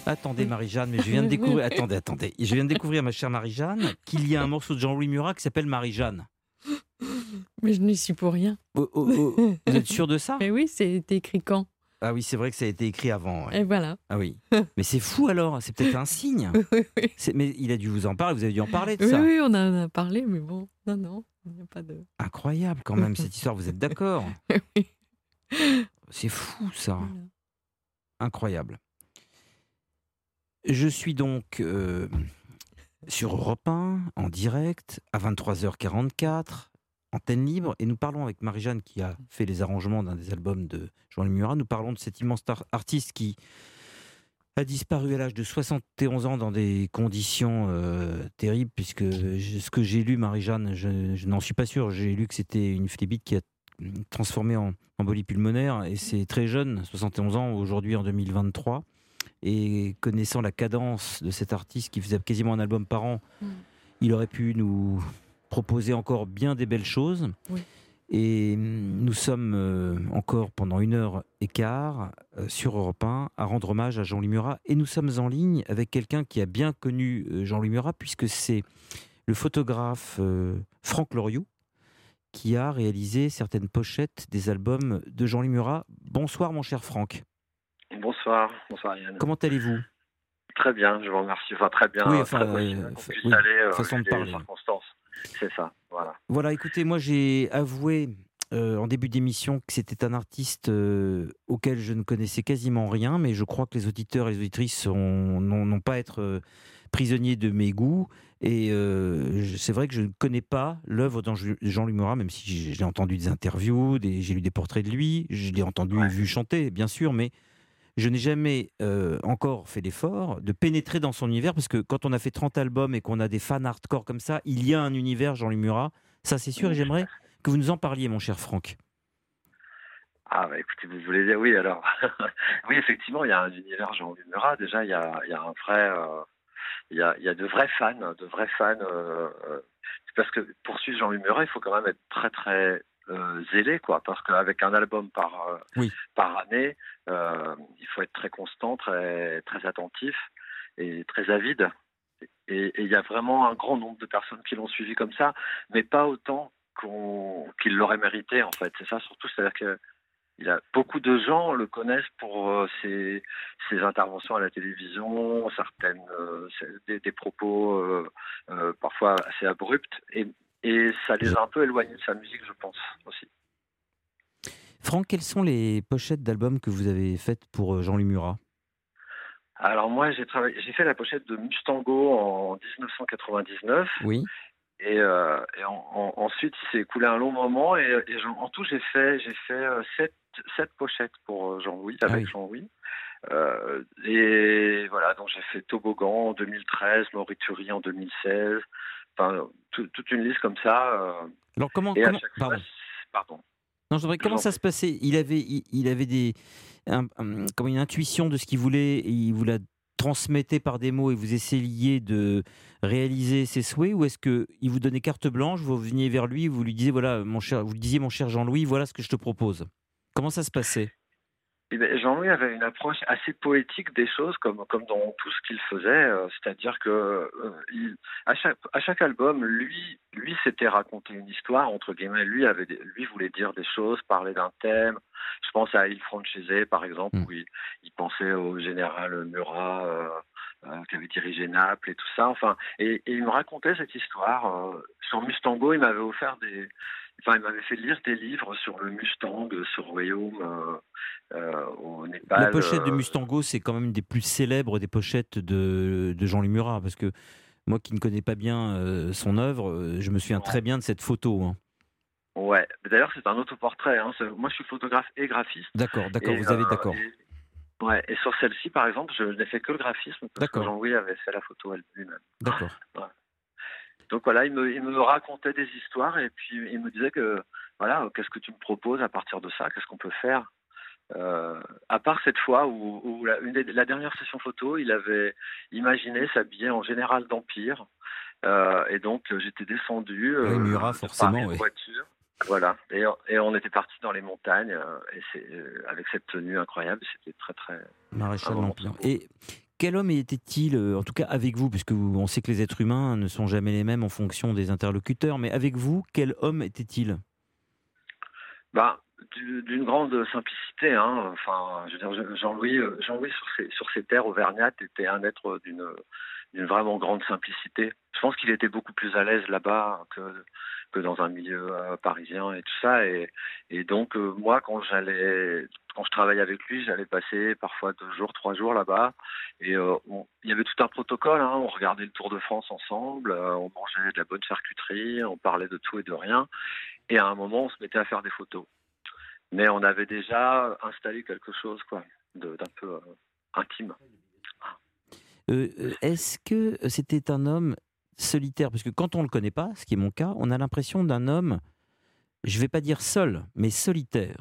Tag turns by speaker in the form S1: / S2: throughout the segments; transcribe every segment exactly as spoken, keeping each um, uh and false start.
S1: Attendez Marie-Jeanne, mais je viens de découvrir... Attendez, attendez. Je viens de découvrir, ma chère Marie-Jeanne, qu'il y a un morceau de Jean-Louis Murat qui s'appelle Marie-Jeanne.
S2: Mais je n'y suis pour rien.
S1: Oh, oh, oh. Vous êtes sûr de ça?
S2: Mais oui, c'est écrit quand?
S1: Ah oui, c'est vrai que ça a été écrit avant. Ouais.
S2: Et voilà.
S1: Ah oui. Mais c'est fou alors, c'est peut-être un signe.
S2: Oui, oui.
S1: C'est... Mais il a dû vous en parler, vous avez dû en parler de
S2: Oui,
S1: ça.
S2: oui, on en a parlé, mais bon, non, non, il n'y a pas de...
S1: Incroyable quand même cette histoire, vous êtes d'accord?
S2: Oui.
S1: C'est fou ça.
S2: Voilà.
S1: Incroyable. Je suis donc euh, sur Europe un, en direct, à vingt-trois heures quarante-quatre, antenne libre, et nous parlons avec Marie-Jeanne qui a fait les arrangements d'un des albums de Jean-Louis Murat. Nous parlons de cet immense tar- artiste qui a disparu à l'âge de soixante et onze ans dans des conditions euh, terribles, puisque je- ce que j'ai lu, Marie-Jeanne, je, je n'en suis pas sûr. J'ai lu que c'était une phlébite qui a transformé en embolie pulmonaire, et c'est très jeune, soixante et onze ans, aujourd'hui en deux mille vingt-trois. Et connaissant la cadence de cet artiste qui faisait quasiment un album par an,
S2: Mm.
S1: il aurait pu nous proposer encore bien des belles choses.
S2: Oui.
S1: Et nous sommes euh, encore pendant une heure et quart euh, sur Europe un à rendre hommage à Jean-Louis Murat. Et nous sommes en ligne avec quelqu'un qui a bien connu euh, Jean-Louis Murat, puisque c'est le photographe euh, Franck Loriot qui a réalisé certaines pochettes des albums de Jean-Louis Murat. Bonsoir mon cher Franck.
S3: Bonsoir, bonsoir Yann.
S1: Comment allez-vous?
S3: Très bien, je vous remercie. Enfin, très bien,
S1: Oui,
S3: euh,
S1: enfin,
S3: très possible
S1: euh,
S3: qu'on
S1: fa-
S3: puisse
S1: oui,
S3: aller euh,
S1: façon
S3: vu
S1: de
S3: les
S1: parler.
S3: circonstances. C'est ça, voilà.
S1: Voilà, écoutez, moi j'ai avoué euh, en début d'émission que c'était un artiste euh, auquel je ne connaissais quasiment rien, mais je crois que les auditeurs et les auditrices sont- n'ont n'ont pas à être euh, prisonniers de mes goûts. Et euh, je- c'est vrai que je ne connais pas l'œuvre de Jean- Jean-Louis Murat, même si j'ai j'ai entendu des interviews, des- j'ai lu des portraits de lui, je l'ai entendu
S3: Ouais.
S1: et vu chanter, bien sûr, mais je n'ai jamais euh, encore fait l'effort de pénétrer dans son univers, parce que quand on a fait trente albums et qu'on a des fans hardcore comme ça, il y a un univers Jean-Louis Murat, ça c'est sûr, et j'aimerais que vous nous en parliez, mon cher Franck.
S3: Ah, bah écoutez, vous voulez dire oui alors. Oui, effectivement, il y a un univers Jean-Louis Murat. Déjà, il y a, il y a un vrai. euh, il, y a, il y a de vrais fans, de vrais fans. euh, euh, c'est parce que pour suivre Jean-Louis Murat, il faut quand même être très, très euh, zélé, quoi. Parce qu'avec un album par, euh,
S1: Oui.
S3: par année, euh, il faut être très constant, très, très attentif et très avide. Et et il y a vraiment un grand nombre de personnes qui l'ont suivi comme ça, mais pas autant qu'on, qu'il l'aurait mérité, en fait. C'est ça surtout, c'est-à-dire que il y a beaucoup de gens le connaissent pour euh, ses, ses interventions à la télévision, certaines euh, c'est- des, des propos euh, euh, parfois assez abrupts, et, et ça les a un peu éloignés de sa musique, je pense aussi.
S1: Franck, quelles sont les pochettes d'albums que vous avez faites pour euh, Jean-Louis Murat?
S3: Alors moi, j'ai travaillé, j'ai fait la pochette de Mustango en dix-neuf cent quatre-vingt-dix-neuf.
S1: Oui.
S3: Et, euh, et en- en- ensuite, il s'est écoulé un long moment et, et j'en- en tout, j'ai fait, j'ai fait euh, sept, sept pochettes pour euh, Jean-Louis,
S1: Ah
S3: avec
S1: oui.
S3: Jean-Louis. Euh, et voilà, donc j'ai fait Toboggan en deux mille treize, Maurituri en deux mille seize, enfin, tout- toute une liste comme ça. euh,
S1: Alors comment,
S3: et à
S1: comment
S3: chaque fois,
S1: pardon.
S3: c'est- pardon.
S1: Non, je voudrais,
S3: Je vous
S1: comment
S3: en
S1: ça
S3: prie.
S1: se passait? Il avait, il, il avait des, un- un- comme une intuition de ce qu'il voulait, et il vous la transmettait par des mots et vous essayiez de réaliser ses souhaits, ou est-ce que il vous donnait carte blanche, vous veniez vers lui, vous lui disiez voilà mon cher, vous lui disiez mon cher Jean-Louis, voilà ce que je te propose. Comment ça se passait?
S3: Eh ben, Jean-Louis avait une approche assez poétique des choses, comme, comme dans tout ce qu'il faisait. euh, c'est-à-dire que euh, il, à, chaque, à chaque album, lui, lui s'était raconté une histoire, entre guillemets. Lui, avait des- lui voulait dire des choses, parler d'un thème. Je pense à Il Francese, par exemple,
S1: Hmm.
S3: où il, il pensait au général Murat, euh, euh, qui avait dirigé Naples et tout ça. Enfin, et, et il me racontait cette histoire. euh, sur Mustango, il m'avait offert des... Enfin, il m'avait fait lire des livres sur le Mustang, sur le royaume euh, euh, au
S1: La
S3: Népal.
S1: pochette de
S3: euh,
S1: Mustango, c'est quand même une des plus célèbres des pochettes de, de Jean-Louis Murat, parce que moi qui ne connais pas bien euh, son œuvre, euh, je me souviens très bien de cette photo, hein.
S3: Ouais, d'ailleurs c'est un autoportrait. Hein. C'est- Moi je suis photographe et graphiste.
S1: D'accord, d'accord,
S3: Et,
S1: vous avez
S3: euh,
S1: d'accord.
S3: et, ouais, et sur celle-ci par exemple, je n'ai fait que le graphisme parce que
S1: D'accord,
S3: Jean-Louis avait fait la photo elle- lui-même.
S1: d'accord.
S3: Ouais. Donc voilà, il me, il me racontait des histoires et puis il me disait que voilà, qu'est-ce que tu me proposes à partir de ça, qu'est-ce qu'on peut faire. Euh, à part cette fois où, où la, une des- la dernière session photo, il avait imaginé s'habiller en général d'Empire. Euh, et donc euh, j'étais descendu
S1: Oui,
S3: euh,
S1: Murat,
S3: de
S1: forcément,
S3: Paris en
S1: oui.
S3: voiture. Voilà. Et, et on était parti dans les montagnes euh, et c'est, euh, avec cette tenue incroyable. C'était très très un
S1: Maréchal
S3: moment très
S1: Lempion.
S3: beau.
S1: Et quel homme était-il, euh, en tout cas avec vous, puisque vous- on sait que les êtres humains ne sont jamais les mêmes en fonction des interlocuteurs, mais avec vous, quel homme était-il?
S3: Bah, du- d'une grande simplicité, hein. Enfin, je veux dire, Jean-Louis, euh, Jean-Louis sur ses, sur ses terres auvergnates était un être d'une d'une vraiment grande simplicité. Je pense qu'il était beaucoup plus à l'aise là-bas que que dans un milieu euh, parisien et tout ça. Et, et donc euh, moi, quand j'allais, quand je travaillais avec lui, j'allais passer parfois deux jours, trois jours là-bas. Et euh, on- il y avait tout un protocole, hein. On regardait le Tour de France ensemble, euh, on mangeait de la bonne charcuterie, on parlait de tout et de rien. Et à un moment, on se mettait à faire des photos. Mais on avait déjà installé quelque chose, quoi, de- d'un peu euh, intime.
S1: Euh, euh, est-ce que c'était un homme solitaire? Parce que quand on ne le connaît pas, ce qui est mon cas, on a l'impression d'un homme, je ne vais pas dire seul, mais solitaire.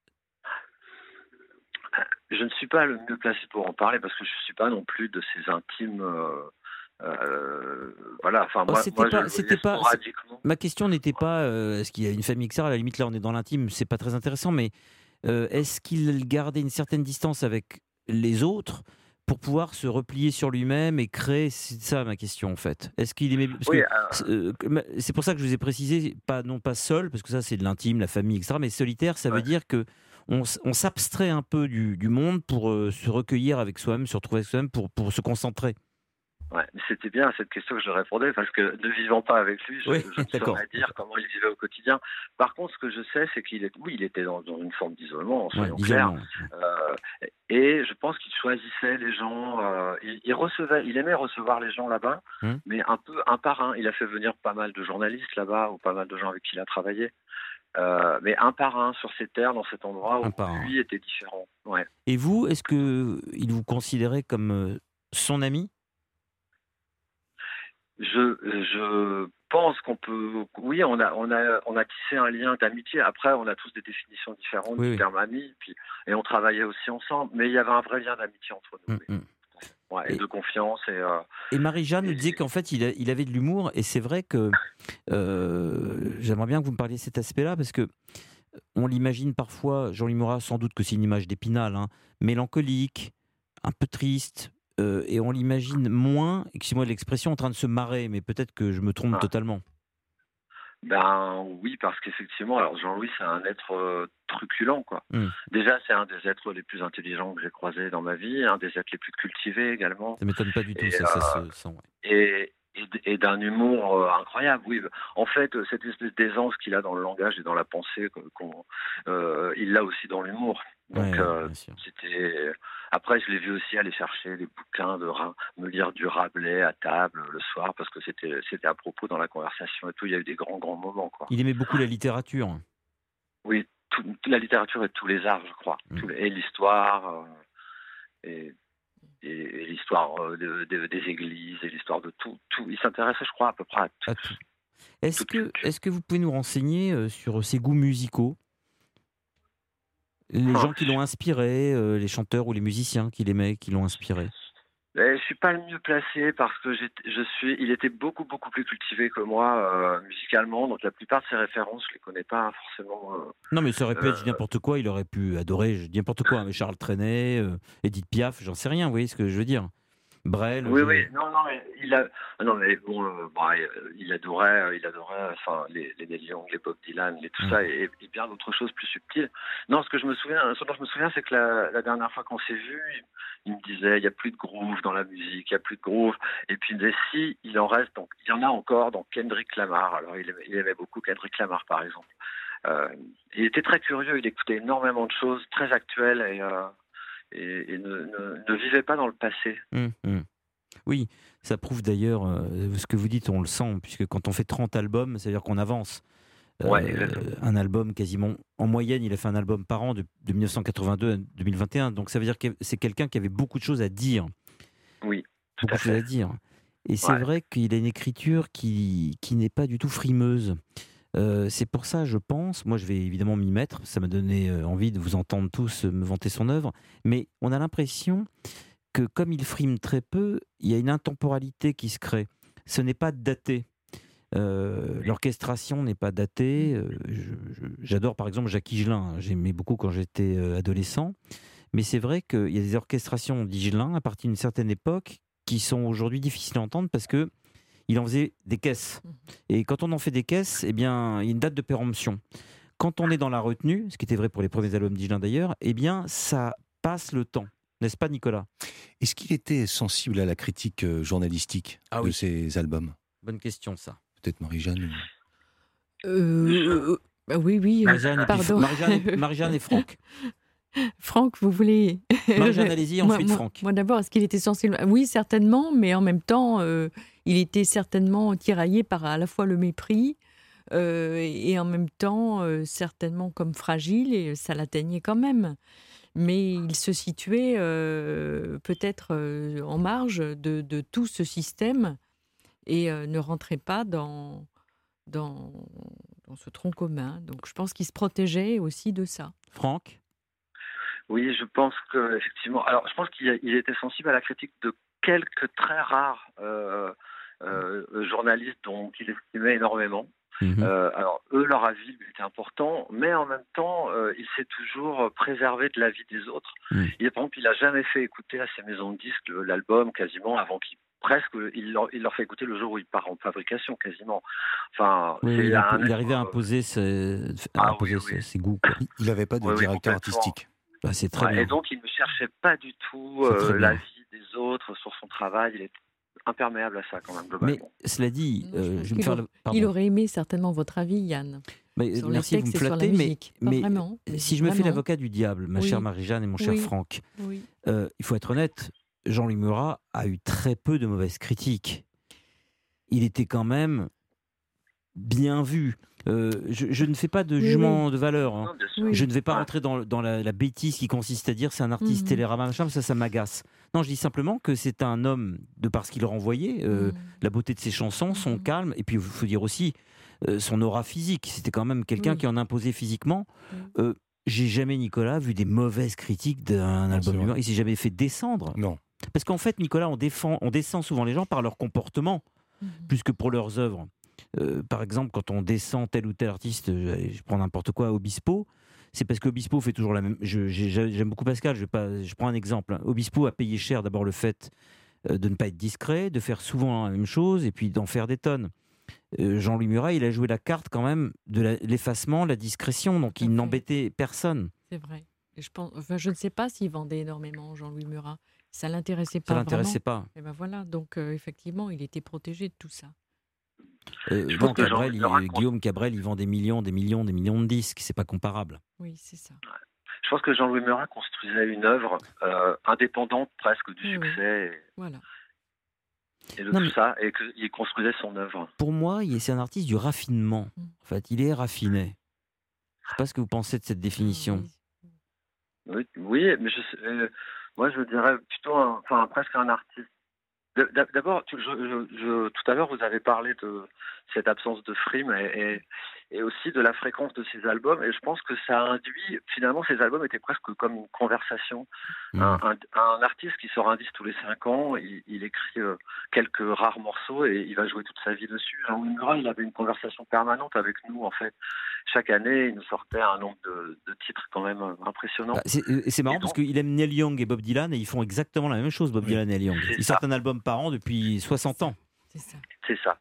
S3: Je ne suis pas le mieux placé pour en parler parce que je ne suis pas non plus de ces intimes. euh, euh, voilà, enfin,
S1: Oh,
S3: moi,
S1: c'était
S3: moi je
S1: pas,
S3: le
S1: c'était
S3: voyais
S1: pas, c'est-
S3: sporadiquement.
S1: ma question n'était pas euh, est-ce qu'il y a une famille, et cetera. À la limite, là, on est dans l'intime, c'est pas très intéressant, mais euh, est-ce qu'il gardait une certaine distance avec les autres pour pouvoir se replier sur lui-même et créer? C'est ça ma question en fait. Est-ce qu'il aimait parce
S3: Oui,
S1: que
S3: euh,
S1: euh, c'est pour ça que je vous ai précisé pas non pas seul parce que ça c'est de l'intime, la famille, et cetera. Mais solitaire, ça veut
S3: ouais.
S1: dire que on, s- on s'abstrait un peu du, du monde pour euh, se recueillir avec soi-même, se retrouver avec soi-même pour, pour se concentrer.
S3: Ouais, mais c'était bien à cette question que je répondais parce que ne vivant pas avec lui, je,
S1: Oui,
S3: je ne
S1: d'accord.
S3: saurais dire comment il vivait au quotidien. Par contre, ce que je sais, c'est qu'il est, oui, il était dans, dans une forme d'isolement,
S1: Ouais,
S3: soyons clairs.
S1: l'isolement.
S3: Euh, et je pense qu'il choisissait les gens. Euh, il, il recevait, il aimait recevoir les gens là-bas,
S1: Hum.
S3: mais un peu un par un. Il a fait venir pas mal de journalistes là-bas ou pas mal de gens avec qui il a travaillé, euh, mais un par un sur ces terres, dans cet endroit
S1: Un
S3: où
S1: par un.
S3: lui était différent. Ouais.
S1: Et vous, est-ce que il vous considérait comme euh, son ami?
S3: Je, je pense qu'on peut, oui, on a, on a, on a tissé un lien d'amitié. Après, on a tous des définitions différentes
S1: Oui,
S3: du
S1: oui.
S3: terme ami, puis, et on travaillait aussi ensemble. Mais il y avait un vrai lien d'amitié entre nous,
S1: Hum,
S3: oui.
S1: hum.
S3: Ouais, et
S1: Et,
S3: de confiance. Et, euh,
S1: et Marie-Jeanne nous disait
S3: et-
S1: qu'en fait, il, a- il avait de l'humour, et c'est vrai que euh, j'aimerais bien que vous me parliez de cet aspect-là, parce que on l'imagine parfois, Jean-Louis Murat, sans doute que c'est une image d'Épinal, hein, mélancolique, un peu triste, euh, et on l'imagine moins, excusez-moi de l'expression, en train de se marrer, mais peut-être que je me trompe
S3: ah,
S1: totalement.
S3: ben oui, parce qu'effectivement, alors Jean-Louis, c'est un être euh, truculent, quoi.
S1: Hum.
S3: Déjà, c'est un des êtres les plus intelligents que j'ai croisés dans ma vie, un des êtres les plus cultivés également.
S1: Ça m'étonne pas du tout,
S3: Et,
S1: ça, ça
S3: euh,
S1: se sent. Ouais.
S3: et, et, d- et d'un humour euh, incroyable. Oui, en fait, euh, cette espèce d'aisance qu'il a dans le langage et dans la pensée, qu'on, qu'on- euh, il l'a aussi dans l'humour. Donc,
S1: Ouais,
S3: euh,
S1: bien sûr.
S3: c'était. Après, je l'ai vu aussi aller chercher des bouquins de Ra- me lire du Rabelais à table le soir parce que c'était c'était à propos dans la conversation et tout. Il y a eu des grands grands moments, quoi.
S1: Il aimait beaucoup la littérature.
S3: Oui, tout- toute la littérature et tous les arts, je crois,
S1: Hum.
S3: Tous les- et l'histoire. euh, et et, et l'histoire euh, de- de- des églises et l'histoire de tout, tout. Il s'intéressait, je crois, à peu près à tout,
S1: À tout. Est-ce
S3: toute
S1: que,
S3: culture.
S1: est-ce que vous pouvez nous renseigner euh, sur ses goûts musicaux? Les
S3: Ah,
S1: gens qui l'ont inspiré, euh, les chanteurs ou les musiciens qu'il aimait, qui l'ont inspiré.
S3: je suis pas le mieux placé parce que j'ai- je suis. Il était beaucoup beaucoup plus cultivé que moi euh, musicalement, donc la plupart de ses références, je les connais pas forcément. euh,
S1: Non, mais ça aurait pu être
S3: euh,
S1: n'importe quoi. Il aurait pu adorer, je dis n'importe quoi, mais Charles Trenet, euh, Edith Piaf, j'en sais rien. Vous voyez ce que je veux dire? Brel,
S3: Oui,
S1: je...
S3: oui, non, non, mais il a, ah non, mais bon, euh, bon, euh, il adorait, euh, il adorait, enfin, les, les Neil Young, les Bob Dylan, les tout
S1: Hum.
S3: ça, et, et bien d'autres choses plus subtiles. Non, ce que je me souviens, ce dont je me souviens, c'est que la, la dernière fois qu'on s'est vu, il, il me disait, il y a plus de groove dans la musique, il y a plus de groove, et puis il me disait, si, il en reste, donc, il y en a encore dans Kendrick Lamar. Alors, il aimait, il aimait beaucoup Kendrick Lamar, par exemple. Euh, il était très curieux, il écoutait énormément de choses, très actuelles, et, euh, et, et ne, ne, ne vivait pas dans le passé.
S1: Hum, hum. Oui, ça prouve d'ailleurs euh, ce que vous dites, on le sent, puisque quand on fait trente albums, ça veut dire qu'on avance.
S3: Ouais,
S1: Euh,
S3: exactement.
S1: un album quasiment, en moyenne, il a fait un album par an de, de mille neuf cent quatre-vingt-deux à deux mille vingt et un. Donc ça veut dire que c'est quelqu'un qui avait beaucoup de choses à dire.
S3: Oui, tout
S1: Beaucoup
S3: à
S1: de choses à
S3: fait.
S1: dire. Et c'est
S3: Ouais.
S1: vrai qu'il a une écriture qui, qui n'est pas du tout frimeuse. Euh, c'est pour ça, je pense, moi je vais évidemment m'y mettre, ça m'a donné euh, envie de vous entendre tous euh, me vanter son œuvre, mais on a l'impression que comme il frime très peu, il y a une intemporalité qui se crée. Ce n'est pas daté. Euh, l'orchestration n'est pas datée. Euh, je- je- j'adore par exemple Jacques Higelin. J'aimais beaucoup quand j'étais euh, adolescent. Mais c'est vrai qu'il y a des orchestrations d'Higelin à partir d'une certaine époque qui sont aujourd'hui difficiles à entendre parce que il en faisait des caisses. Et quand on en fait des caisses, eh bien, il y a une date de péremption. Quand on est dans la retenue, ce qui était vrai pour les premiers albums d'Higelin d'ailleurs, eh bien, ça passe le temps. N'est-ce pas, Nicolas ?
S4: Est-ce qu'il était sensible à la critique euh, journalistique
S1: Ah
S4: de
S1: oui.
S4: ses albums ?
S1: Bonne question, ça.
S4: Peut-être Marie-Jeanne ou-
S2: Euh, bah oui, oui. euh,
S1: Marie-Jeanne et, puis-
S2: pardon.
S1: Marie-Jeanne et, Marie-Jeanne et Franck.
S2: Franck, vous voulez
S1: Marie-Jeanne, allez-y,
S2: Moi-
S1: ensuite
S2: moi-
S1: Franck.
S2: Moi, d'abord, est-ce qu'il était sensible ? Oui, certainement, mais en même temps, euh, il était certainement tiraillé par à la fois le mépris euh, et en même temps, euh, certainement comme fragile, et ça l'atteignait quand même. Mais il se situait euh, peut-être euh, en marge de, de tout ce système et euh, ne rentrait pas dans, dans, dans ce tronc commun. Donc, je pense qu'il se protégeait aussi de ça.
S1: Franck ?
S3: Oui, je pense que effectivement. Alors, je pense qu'il a- il était sensible à la critique de quelques très rares euh, euh, journalistes dont il estimait énormément.
S1: Mhm.
S3: Euh, alors, eux, leur avis lui était important, mais en même temps, euh, il s'est toujours préservé de l'avis des autres.
S1: Mhm.
S3: Il, par exemple, il n'a jamais fait écouter à ses maisons de disques le- l'album quasiment avant qu'il presque il leur, il leur fait écouter le jour où il part en fabrication quasiment. Enfin,
S1: Oui,
S3: c'est
S1: il, a-
S3: un
S1: il
S3: être,
S1: arrivait à
S3: euh,
S1: imposer ses, à
S3: Ah
S1: imposer
S3: oui, oui.
S1: ses- ses goûts. quoi.
S4: Il n'avait pas de
S3: Oui, oui,
S4: directeur
S3: complètement.
S4: artistique.
S1: Bah, c'est très
S3: ouais,
S1: bien.
S3: et donc, il ne cherchait pas du tout
S1: C'est très
S3: euh,
S1: bien.
S3: l'avis des autres sur son travail. Il était imperméable à ça quand même
S1: Mais
S3: globalement.
S1: cela dit,
S2: Non, je
S1: euh,
S2: pense
S1: je vais me
S2: qu'il
S1: faire
S2: aurait-
S1: le... pardon.
S2: Il aurait aimé certainement votre avis, Yann,
S1: Mais,
S2: sur
S1: merci,
S2: les
S1: vous me
S2: textes et sur la
S1: flattez, mais,
S2: musique. Pas
S1: mais
S2: vraiment, mais
S1: si je me fais
S2: vraiment.
S1: l'avocat du diable, ma
S2: Oui.
S1: chère Marie-Jeanne et mon cher
S2: Oui.
S1: Franck,
S2: Oui.
S1: euh, il faut être honnête, Jean-Louis Murat a eu très peu de mauvaises critiques. Il était quand même bien vu. Euh, je, je ne fais pas de
S2: Oui,
S1: jugement de valeur. hein.
S3: Non, bien sûr.
S2: Oui.
S1: Je ne vais pas
S3: Ouais.
S1: rentrer dans, dans la, la bêtise qui consiste à dire c'est un artiste
S2: Mhm.
S1: Télérama, machin, ça, ça m'agace. Non, je dis simplement que c'est un homme, de par ce qu'il renvoyait, euh,
S2: Mm.
S1: la beauté de ses chansons, son
S2: Mhm.
S1: calme, et puis il faut dire aussi euh, son aura physique. C'était quand même quelqu'un
S2: Oui.
S1: qui en imposait physiquement.
S2: Oui.
S1: Euh, j'ai jamais, Nicolas, vu des mauvaises critiques d'un
S4: Non,
S1: album
S4: c'est
S1: du
S4: vrai.
S1: Murat. Il s'est jamais fait descendre.
S4: Non.
S1: Parce qu'en fait, Nicolas, on, défend, on descend souvent les gens par leur comportement,
S2: Mhm.
S1: plus que pour leurs œuvres. Euh, par exemple, quand on descend tel ou tel artiste, euh, je prends n'importe quoi, Obispo, c'est parce qu'Obispo fait toujours la même. je- j'ai- J'aime beaucoup Pascal, je, vais pas, je prends un exemple. hein. Obispo a payé cher d'abord le fait euh, de ne pas être discret, de faire souvent la même chose et puis d'en faire des tonnes. Euh, Jean-Louis Murat, il a joué la carte quand même de la- l'effacement, la discrétion, donc
S2: Tout à
S1: il
S2: fait.
S1: n'embêtait personne.
S2: C'est vrai. Et je, pense, enfin, je ne sais pas s'il vendait énormément, Jean-Louis Murat. Ça l'intéressait
S1: Ça
S2: pas
S1: l'intéressait
S2: vraiment.
S1: pas.
S2: Et ben voilà, donc euh, effectivement, il était protégé de tout ça.
S1: Euh,
S3: Je
S1: non,
S3: pense que
S1: Cabrel,
S3: Jean-Louis
S1: il-
S3: Murat-
S1: Guillaume Cabrel, il vend des millions, des millions, des millions de disques, c'est pas comparable.
S2: Oui, c'est ça.
S3: Je pense que Jean-Louis Murat construisait une œuvre euh, indépendante presque du
S2: Oui, oui.
S3: succès
S2: Voilà.
S3: et, et de
S1: Non,
S3: tout
S1: mais-
S3: ça, et qu'il construisait son œuvre.
S1: Pour moi, il est- c'est un artiste du raffinement.
S2: Mm.
S1: En fait, il est raffiné. Je sais pas ce que vous pensez de cette définition.
S2: Oui.
S3: Oui, oui, mais je, sais- euh, moi je dirais plutôt, un- enfin presque un artiste. D- d- D'abord, tu- je- je- je- tout à l'heure, vous avez parlé de cette absence de frime et, et, et aussi de la fréquence de ses albums. Et je pense que ça induit, finalement, ces albums étaient presque comme une conversation.
S1: Mm.
S3: Un, un- un artiste qui sort un disque tous les cinq ans, il, il écrit euh, quelques rares morceaux et il va jouer toute sa vie dessus. Jean-Louis Murat, il avait une conversation permanente avec nous, en fait. Chaque année, il nous sortait un nombre de, de titres quand même euh, impressionnant.
S1: Bah, c'est et c'est marrant
S3: Et
S1: parce
S3: donc-
S1: qu'il aime Neil Young et Bob Dylan et ils font exactement la même chose, Bob
S4: Oui.
S1: Dylan et Neil Young.
S3: C'est
S1: Ils
S3: ça.
S1: sortent un album par an depuis soixante ans.
S2: C'est ça.
S3: C'est ça.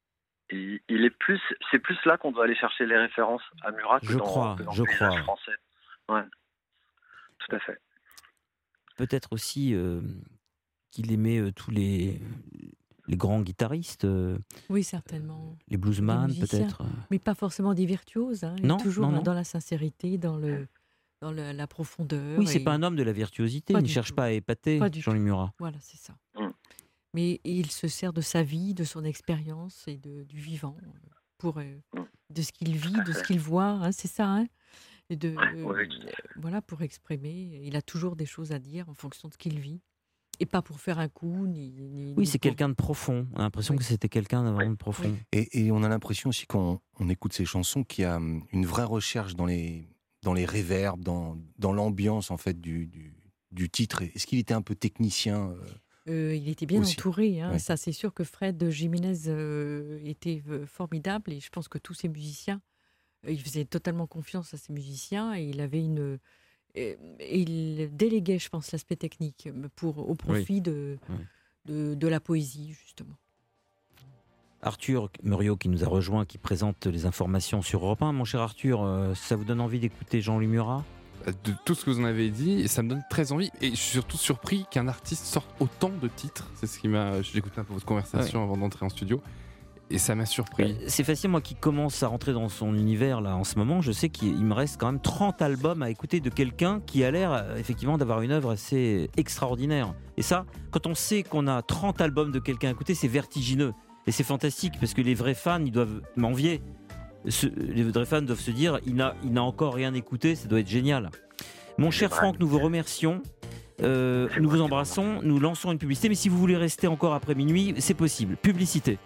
S3: Et il est plus, c'est plus là qu'on doit aller chercher les références à Murat que
S1: Je
S3: dans,
S1: crois,
S3: que dans
S1: je
S3: le paysage
S1: crois.
S3: français. Ouais, tout à fait.
S1: Peut-être aussi euh, qu'il aimait euh, tous les, les grands guitaristes, euh,
S2: Oui, certainement.
S1: les bluesman
S2: musiciens.
S1: peut-être.
S2: Mais pas forcément des virtuoses. Hein. Il est
S1: Non,
S2: toujours
S1: non, non.
S2: dans la sincérité, dans, le, dans le- la profondeur.
S1: Oui, c'est
S2: et-
S1: pas un homme de la virtuosité,
S2: Pas
S1: il ne
S2: du
S1: cherche
S2: tout.
S1: pas à épater
S2: Pas du
S1: Jean-Louis Murat.
S2: Voilà, c'est ça.
S3: Mm.
S2: Mais il se sert de sa vie, de son expérience et de, du vivant euh, pour euh,
S3: Mm.
S2: de ce qu'il vit,
S3: à
S2: de ce
S3: fait.
S2: qu'il voit, hein, c'est ça. Hein, et de
S3: Ouais, ouais, tout à
S2: euh, voilà, pour exprimer. Il a toujours des choses à dire en fonction de ce qu'il vit, et pas pour faire un coup ni. ni-
S1: Oui,
S2: ni
S1: c'est
S2: pour-
S1: quelqu'un de profond. On a l'impression
S2: Oui.
S1: que c'était quelqu'un de vraiment de profond.
S2: Oui.
S4: Et, et on a l'impression aussi quand on écoute ces chansons qu'il y a hum, une vraie recherche dans les, dans les réverbes, dans, dans l'ambiance en fait du, du, du titre. Est-ce qu'il était un peu technicien euh,
S2: Euh, il était bien
S4: Aussi.
S2: entouré. Hein.
S4: Ouais.
S2: Ça, c'est sûr que Fred Jiménez euh, était euh, formidable, et je pense que tous ces musiciens, euh, il faisait totalement confiance à ces musiciens, et il avait une, Et, et il déléguait, je pense, l'aspect technique pour, au profit oui. de, oui. de, de la poésie, justement.
S1: Arthur Muriot qui nous a rejoint, qui présente les informations sur Europe un. Mon cher Arthur, euh, ça vous donne envie d'écouter Jean-Louis Murat ?
S5: De tout ce que vous en avez dit, ça me donne très envie. Et je suis surtout surpris qu'un artiste sorte autant de titres. C'est ce qui m'a... J'ai écouté un peu votre conversation ouais. avant d'entrer en studio. Et ça m'a surpris.
S1: C'est facile, moi qui commence à rentrer dans son univers là en ce moment, je sais qu'il me reste quand même trente albums à écouter de quelqu'un qui a l'air effectivement d'avoir une œuvre assez extraordinaire. Et ça, quand on sait qu'on a trente albums de quelqu'un à écouter, c'est vertigineux. Et c'est fantastique parce que les vrais fans, ils doivent m'envier. Ce, les vrais fans doivent se dire, il n'a, il n'a encore rien écouté, ça doit être génial. Mon cher Franck, nous vous remercions. Euh, nous vous embrassons. Nous lançons une publicité. Mais si vous voulez rester encore après minuit, c'est possible. Publicité.